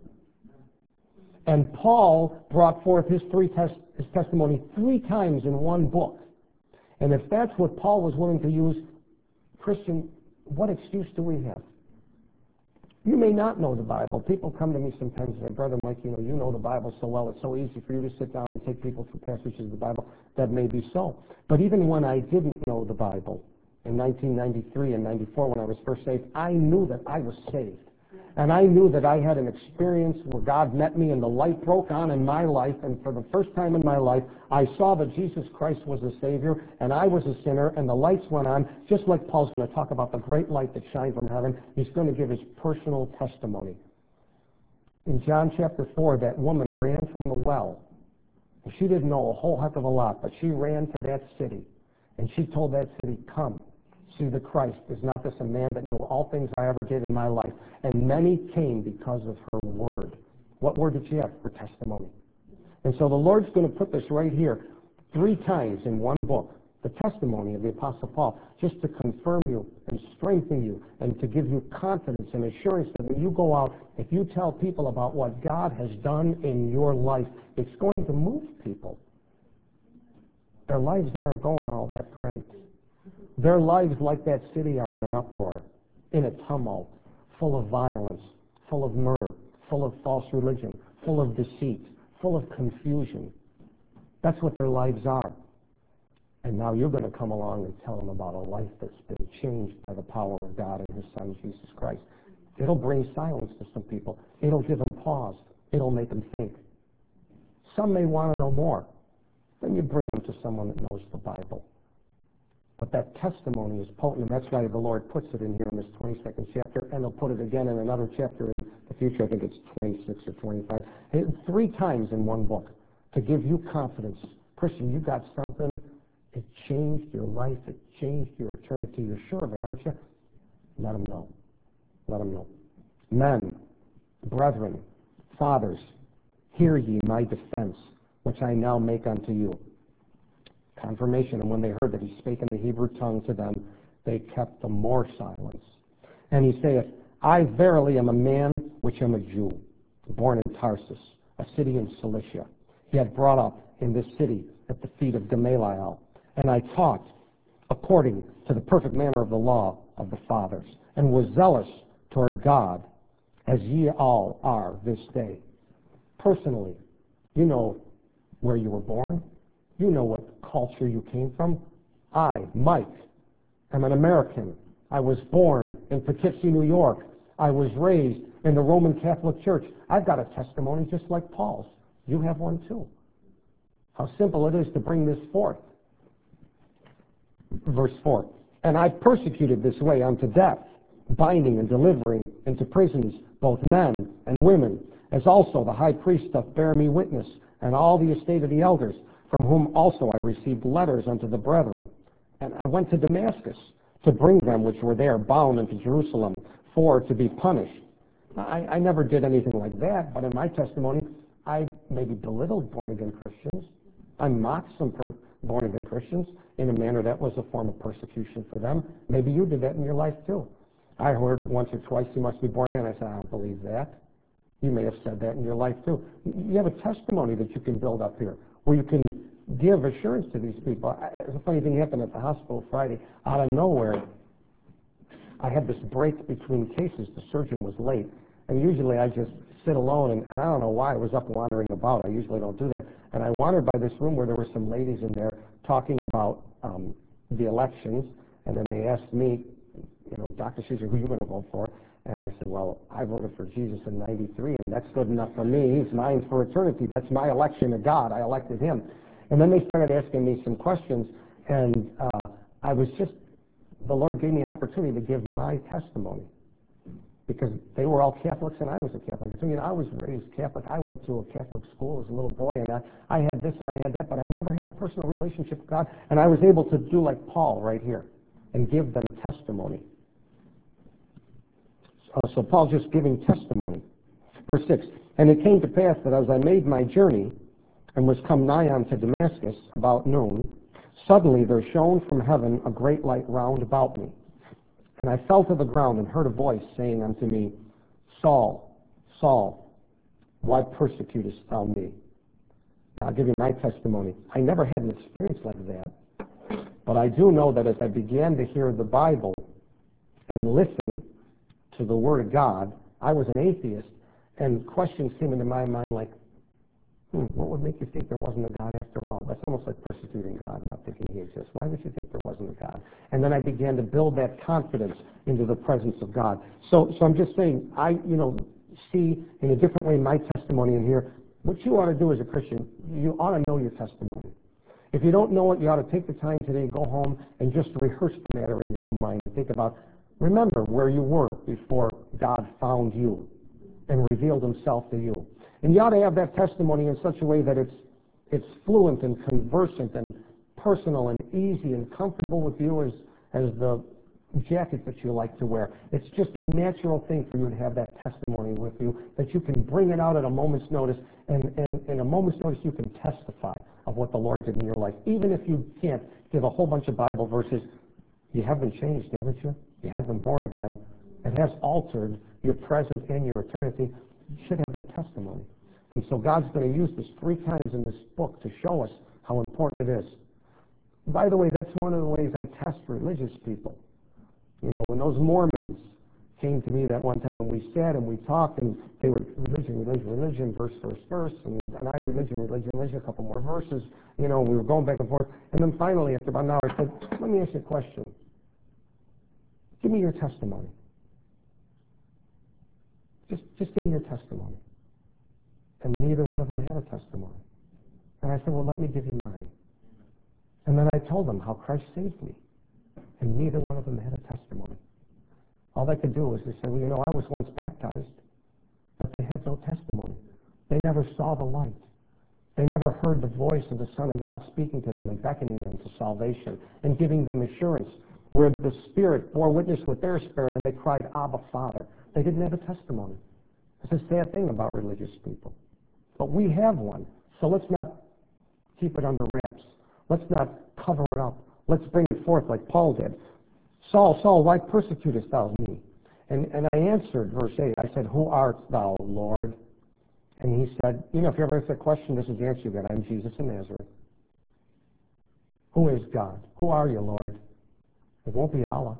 And Paul brought forth his, three tes- his testimony three times in one book. And if that's what Paul was willing to use, Christian, what excuse do we have? You may not know the Bible. People come to me sometimes and say, Brother Mike, you know, you know the Bible so well. It's so easy for you to sit down and take people through passages of the Bible. That may be so. But even when I didn't know the Bible, in nineteen ninety-three and ninety-four when I was first saved, I knew that I was saved. And I knew that I had an experience where God met me and the light broke on in my life, and for the first time in my life, I saw that Jesus Christ was a Savior, and I was a sinner, and the lights went on, just like Paul's going to talk about the great light that shined from heaven. He's going to give his personal testimony. In John chapter four, that woman ran from the well. She didn't know a whole heck of a lot, but she ran to that city, and she told that city, come. See the Christ. Is not this a man that knew all things I ever did in my life? And many came because of her word. What word did she have? Her testimony. And so the Lord's going to put this right here three times in one book, the testimony of the Apostle Paul, just to confirm you and strengthen you and to give you confidence and assurance that when you go out, if you tell people about what God has done in your life, it's going to move people. Their lives aren't going all that great. Their lives, like that city, are in an uproar, in a tumult, full of violence, full of murder, full of false religion, full of deceit, full of confusion. That's what their lives are. And now you're going to come along and tell them about a life that's been changed by the power of God and his Son, Jesus Christ. It'll bring silence to some people. It'll give them pause. It'll make them think. Some may want to know more. Then you bring them to someone that knows the Bible. But that testimony is potent, and that's why the Lord puts it in here in this twenty-second chapter, and He'll put it again in another chapter in the future. I think it's twenty-six or twenty-five. Three times in one book to give you confidence. Christian, you got something. It changed your life. It changed your eternity. You're sure of it, aren't you? Let them know. Let them know. Men, brethren, fathers, hear ye my defense, which I now make unto you. Confirmation. And when they heard that he spake in the Hebrew tongue to them, they kept the more silence. And he saith, I verily am a man which am a Jew, born in Tarsus, a city in Cilicia, yet brought up in this city at the feet of Gamaliel. And I taught according to the perfect manner of the law of the fathers, and was zealous toward God, as ye all are this day. Personally, you know where you were born. You know what culture you came from. I, Mike, am an American. I was born in Poughkeepsie, New York. I was raised in the Roman Catholic Church. I've got a testimony just like Paul's. You have one too. How simple it is to bring this forth. Verse four. And I persecuted this way unto death, binding and delivering into prisons both men and women, as also the high priest doth bear me witness, and all the estate of the elders, from whom also I received letters unto the brethren. And I went to Damascus to bring them which were there bound into Jerusalem, for to be punished. I, I never did anything like that, but in my testimony, I maybe belittled born-again Christians. I mocked some per- born-again Christians in a manner that was a form of persecution for them. Maybe you did that in your life too. I heard once or twice, you must be born again. I said, I don't believe that. You may have said that in your life too. You have a testimony that you can build up here, where you can give assurance to these people. There's a funny thing happened at the hospital Friday. Out of nowhere, I had this break between cases. The surgeon was late, and usually I just sit alone, and I don't know why I was up wandering about. I usually don't do that. And I wandered by this room where there were some ladies in there talking about um, the elections, and then they asked me, you know, Doctor Caesar, who are you going to vote for? And I said, well, I voted for Jesus in ninety-three, and that's good enough for me. He's mine for eternity. That's my election to God. I elected him. And then they started asking me some questions, and uh, I was just, the Lord gave me an opportunity to give my testimony, because they were all Catholics and I was a Catholic. So, you know, I was raised Catholic. I went to a Catholic school as a little boy, and I, I had this, I had that, but I never had a personal relationship with God, and I was able to do like Paul right here and give them testimony. Uh, so Paul's just giving testimony. Verse six, and it came to pass that as I made my journey and was come nigh unto Damascus about noon, suddenly there shone from heaven a great light round about me. And I fell to the ground and heard a voice saying unto me, Saul, Saul, why persecutest thou me? Now, I'll give you my testimony. I never had an experience like that. But I do know that as I began to hear the Bible and listen to the Word of God, I was an atheist, and questions came into my mind like, hmm, what would make you think there wasn't a God after all? That's almost like persecuting God, not thinking he exists. Why would you think there wasn't a God? And then I began to build that confidence into the presence of God. So, so I'm just saying, I, you know, see in a different way my testimony in here. What you ought to do as a Christian, you ought to know your testimony. If you don't know it, you ought to take the time today, go home, and just rehearse the matter in your mind. Think about, remember where you were before God found you and revealed himself to you. And you ought to have that testimony in such a way that it's it's fluent and conversant and personal and easy and comfortable with you as, as the jacket that you like to wear. It's just a natural thing for you to have that testimony with you, that you can bring it out at a moment's notice, and, and in a moment's notice you can testify of what the Lord did in your life. Even if you can't give a whole bunch of Bible verses, you have been changed, haven't you? You have been born again. It has altered your present and your eternity. You should have a testimony. And so God's going to use this three times in this book to show us how important it is. By the way, that's one of the ways I test religious people. You know, when those Mormons came to me that one time, and we sat and we talked, and they were religion, religion, religion, verse, verse, verse, and, and I religion, religion, religion, a couple more verses, you know, we were going back and forth. And then finally, after about an hour, I said, let me ask you a question. Give me your testimony. just, just give me your testimony. And neither one of them had a testimony. And I said, well, let me give you mine. And then I told them how Christ saved me. And neither one of them had a testimony. All they could do was they said, well, you know, I was once baptized, but they had no testimony. They never saw the light. They never heard the voice of the Son of God speaking to them and beckoning them to salvation and giving them assurance, where the Spirit bore witness with their spirit and they cried, Abba, Father. They didn't have a testimony. It's a sad thing about religious people. But we have one, so let's not keep it under wraps. Let's not cover it up. Let's bring it forth like Paul did. Saul, Saul, why persecutest thou me? And, and I answered, verse eight, I said, who art thou, Lord? And he said, you know, if you ever ask that question, this is the answer you get. I'm Jesus of Nazareth. Who is God? Who are you, Lord? It won't be Allah.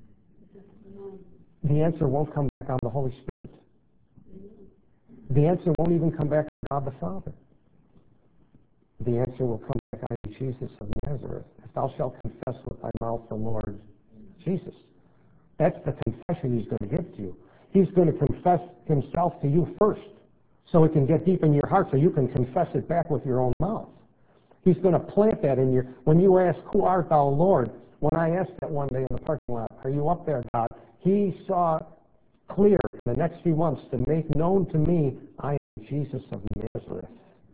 The answer won't come back on the Holy Spirit. The answer won't even come back on God the Father. The answer will come back on Jesus of Nazareth. If thou shalt confess with thy mouth the Lord Jesus. That's the confession he's going to give to you. He's going to confess himself to you first, so it can get deep in your heart, so you can confess it back with your own mouth. He's going to plant that in your, when you ask, who art thou, Lord? When I asked that one day in the parking lot, are you up there, God? He saw clear in the next few months to make known to me, I am Jesus of Nazareth.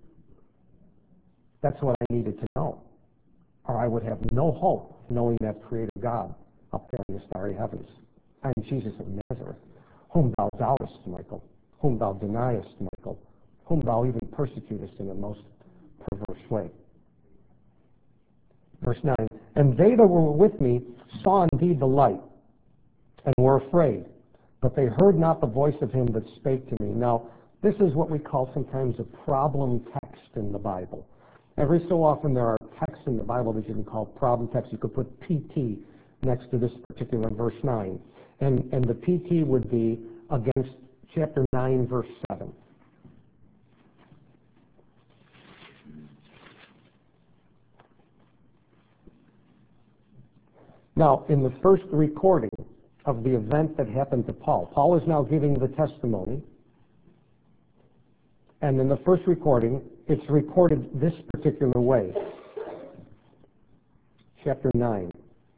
That's what I needed to know. Or I would have no hope knowing that Creator God up there in the starry heavens. I am Jesus of Nazareth, whom thou doubtest, Michael, whom thou deniest, Michael, whom thou even persecutest in a most perverse way. Verse nine, and they that were with me saw indeed the light, and were afraid, but they heard not the voice of him that spake to me. Now, this is what we call sometimes a problem text in the Bible. Every so often there are texts in the Bible that you can call problem text. You could put P T next to this particular verse nine. And, and the P T would be against chapter nine, verse seven. Now, in the first recording of the event that happened to Paul, Paul is now giving the testimony. And in the first recording, it's recorded this particular way. Chapter nine.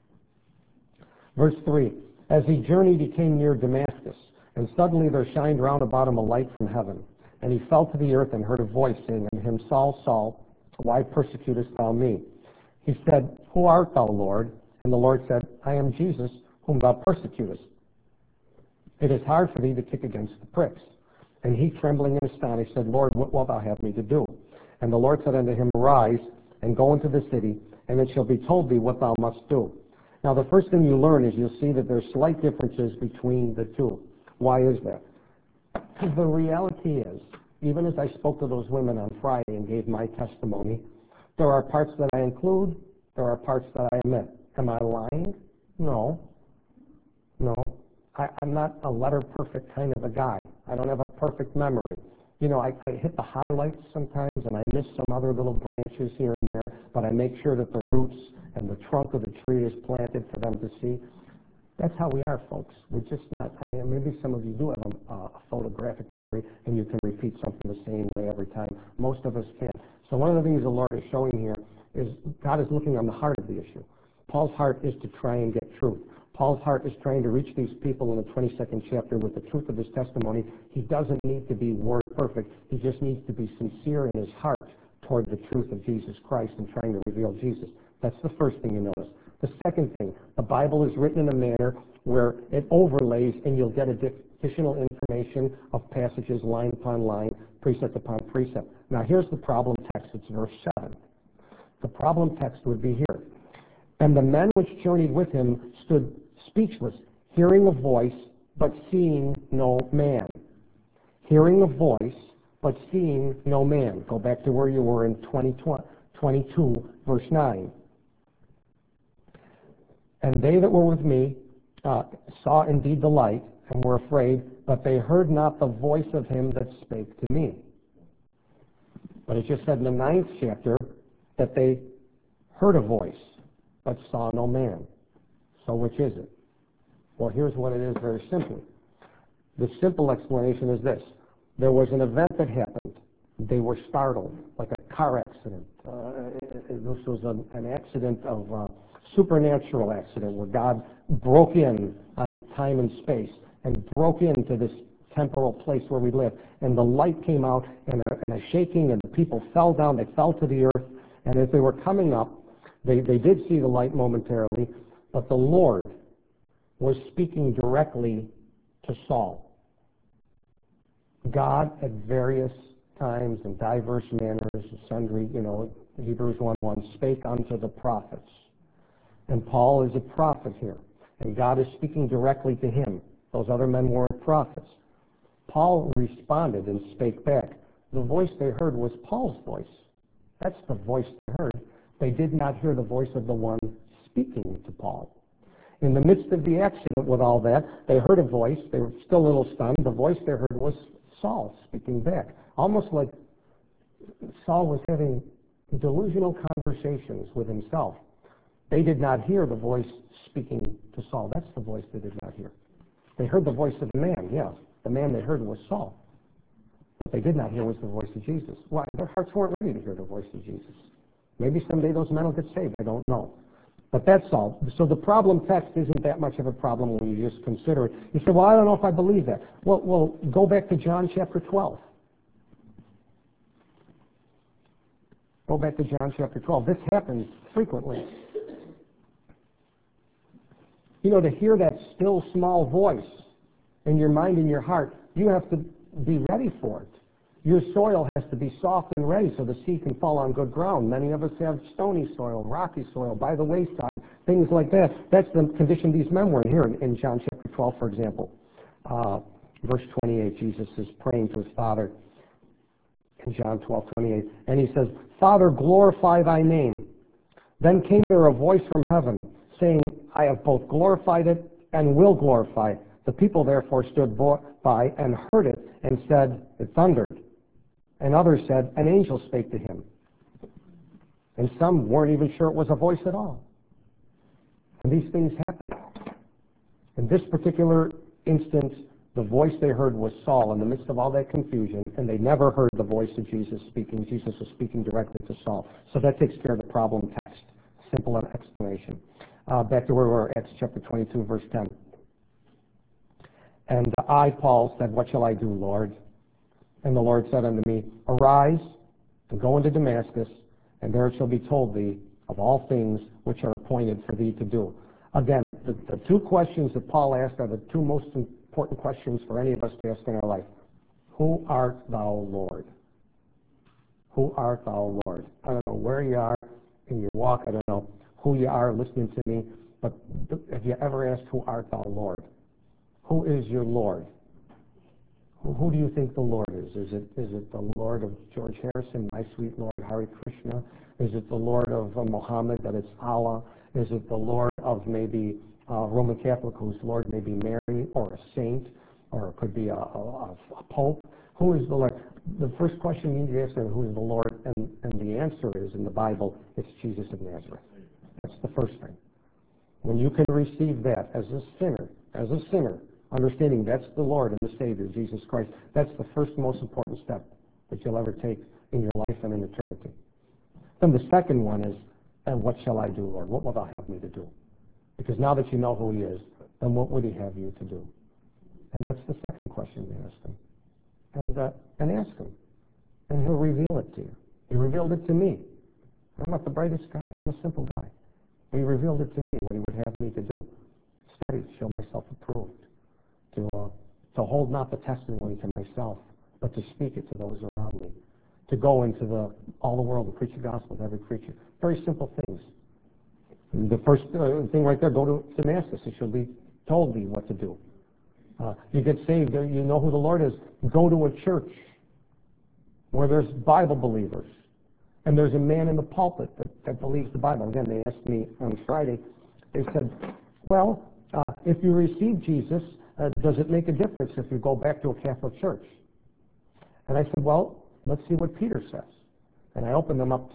Verse three. As he journeyed, he came near Damascus, and suddenly there shined round about him a light from heaven. And he fell to the earth and heard a voice saying unto him, Saul, Saul, why persecutest thou me? He said, who art thou, Lord? And the Lord said, I am Jesus, whom thou persecutest. It is hard for thee to kick against the pricks. And he, trembling and astonished, said, Lord, what wilt thou have me to do? And the Lord said unto him, arise, and go into the city, and it shall be told thee what thou must do. Now, the first thing you learn is you'll see that there's slight differences between the two. Why is that? Because the reality is, even as I spoke to those women on Friday and gave my testimony, there are parts that I include, there are parts that I omit. Am I lying? No. No. I, I'm not a letter-perfect kind of a guy. I don't have a perfect memory. You know, I, I hit the highlights sometimes, and I miss some other little branches here and there, but I make sure that the roots and the trunk of the tree is planted for them to see. That's how we are, folks. We're just not, I mean, maybe some of you do have a, a photographic memory, and you can repeat something the same way every time. Most of us can't. So one of the things the Lord is showing here is God is looking on the heart of the issue. Paul's heart is to try and get truth. Paul's heart is trying to reach these people in the twenty-second chapter with the truth of his testimony. He doesn't need to be word perfect. He just needs to be sincere in his heart toward the truth of Jesus Christ and trying to reveal Jesus. That's the first thing you notice. The second thing, the Bible is written in a manner where it overlays and you'll get additional information of passages line upon line, precept upon precept. Now here's the problem text. It's verse seven. The problem text would be here. And the men which journeyed with him stood speechless, hearing a voice, but seeing no man. Hearing a voice, but seeing no man. Go back to where you were in twenty-two, verse nine. And they that were with me uh, saw indeed the light, and were afraid, but they heard not the voice of him that spake to me. But it just said in the ninth chapter that they heard a voice, but saw no man. So which is it? Well, here's what it is very simply. The simple explanation is this. There was an event that happened. They were startled, like a car accident. Uh, this was an, an accident of uh, supernatural accident where God broke in on time and space and broke into this temporal place where we live. And the light came out and a, and a shaking, and the people fell down. They fell to the earth. And as they were coming up, they, they did see the light momentarily, but the Lord was speaking directly to Saul. God at various times in diverse manners, sundry, you know, Hebrews one one, spake unto the prophets. And Paul is a prophet here. And God is speaking directly to him. Those other men weren't prophets. Paul responded and spake back. The voice they heard was Paul's voice. That's the voice they heard. They did not hear the voice of the one speaking to Paul. In the midst of the accident with all that, they heard a voice. They were still a little stunned. The voice they heard was Saul speaking back. Almost like Saul was having delusional conversations with himself. They did not hear the voice speaking to Saul. That's the voice they did not hear. They heard the voice of the man, yeah. The man they heard was Saul. What they did not hear was the voice of Jesus. Why? Their hearts weren't ready to hear the voice of Jesus. Maybe someday those men will get saved. I don't know. But that's all. So the problem text isn't that much of a problem when you just consider it. You say, well, I don't know if I believe that. Well, well go back to John chapter twelve. Go back to John chapter twelve. This happens frequently. You know, to hear that still small voice in your mind and your heart, you have to be ready for it. Your soil has to be soft and ready so the seed can fall on good ground. Many of us have stony soil, rocky soil, by the wayside, things like that. That's the condition these men were in here in, in John chapter twelve, for example. Uh, verse twenty-eight, Jesus is praying to his Father in John twelve, twenty-eight. And he says, Father, glorify thy name. Then came there a voice from heaven, saying, I have both glorified it and will glorify it. The people therefore stood by and heard it and said, it thundered. And others said, an angel spake to him. And some weren't even sure it was a voice at all. And these things happen. In this particular instance, the voice they heard was Saul in the midst of all that confusion, and they never heard the voice of Jesus speaking. Jesus was speaking directly to Saul. So that takes care of the problem text. Simple explanation. Uh, back to where we were, Acts chapter twenty-two, verse ten. And I, Paul, said, what shall I do, Lord? And the Lord said unto me, arise and go into Damascus, and there it shall be told thee of all things which are appointed for thee to do. Again, the, the two questions that Paul asked are the two most important questions for any of us to ask in our life. Who art thou, Lord? Who art thou, Lord? I don't know where you are in your walk. I don't know who you are listening to me, but have you ever asked, who art thou, Lord? Who is your Lord? Who, who do you think the Lord is? Is it is it the Lord of George Harrison, my sweet Lord Hare Krishna? Is it the Lord of uh, Muhammad, that it's Allah? Is it the Lord of maybe uh, Roman Catholic, whose Lord may be Mary, or a saint, or it could be a, a, a pope? Who is the Lord? The first question you need to ask is, who is the Lord? And, and the answer is, in the Bible, it's Jesus of Nazareth. That's the first thing. When you can receive that as a sinner, as a sinner, understanding that's the Lord and the Savior, Jesus Christ, that's the first most important step that you'll ever take in your life and in eternity. Then the second one is, and what shall I do, Lord? What will thou have me to do? Because now that you know who he is, then what would he have you to do? And that's the second question you ask him. And, uh, and ask him. And he'll reveal it to you. He revealed it to me. I'm not the brightest guy. I'm a simple guy. He revealed it to me, what he would have me to do. Study, show myself approved. To, uh, to hold not the testimony to myself, but to speak it to those around me. To go into the all the world and preach the gospel to every creature. Very simple things. And the first uh, thing right there, go to Damascus. It shall be told thee what to do. Uh, you get saved, you know who the Lord is. Go to a church where there's Bible believers. And there's a man in the pulpit that, that believes the Bible. Again, they asked me on Friday, they said, well, uh, if you receive Jesus, uh, does it make a difference if you go back to a Catholic church? And I said, well, let's see what Peter says. And I opened them up to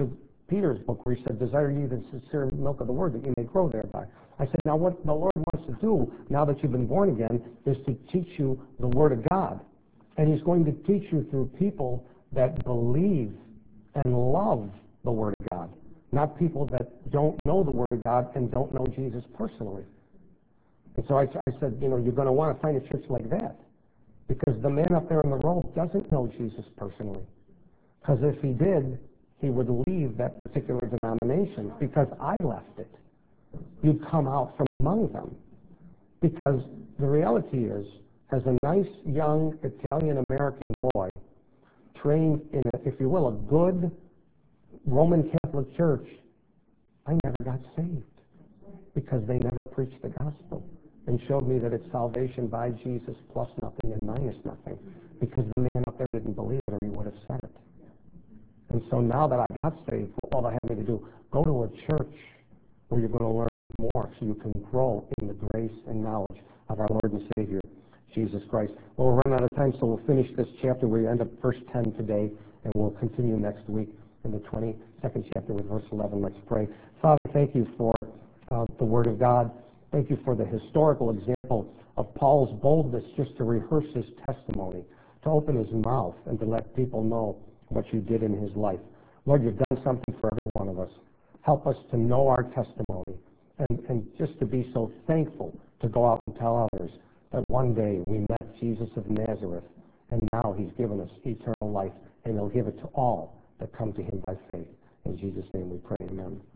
Peter's book where he said, desire ye the sincere milk of the word that you may grow thereby. I said, now what the Lord wants to do, now that you've been born again, is to teach you the word of God. And he's going to teach you through people that believe and love the word of God, not people that don't know the word of God and don't know Jesus personally. And so I, I said, you know, you're going to want to find a church like that, because the man up there in the row doesn't know Jesus personally. Because if he did, he would leave that particular denomination, because I left it. You'd come out from among them. Because the reality is, as a nice young Italian-American boy, trained in, a, if you will, a good Roman Catholic church, I never got saved, because they never preached the gospel and showed me that it's salvation by Jesus plus nothing and minus nothing, because the man up there didn't believe it, or he would have said it. And so now that I got saved, all they had me to do, go to a church where you're going to learn more so you can grow in the grace and knowledge of our Lord and Savior, Jesus Christ. Well, we're running out of time, so we'll finish this chapter. We end up verse ten today, and we'll continue next week in the twenty-second chapter with verse eleven. Let's pray. Father, thank you for uh, the Word of God. Thank you for the historical example of Paul's boldness just to rehearse his testimony, to open his mouth and to let people know what you did in his life. Lord, you've done something for every one of us. Help us to know our testimony and, and just to be so thankful to go out and tell others that one day we met Jesus of Nazareth, and now he's given us eternal life, and he'll give it to all that come to him by faith. In Jesus' name we pray, amen.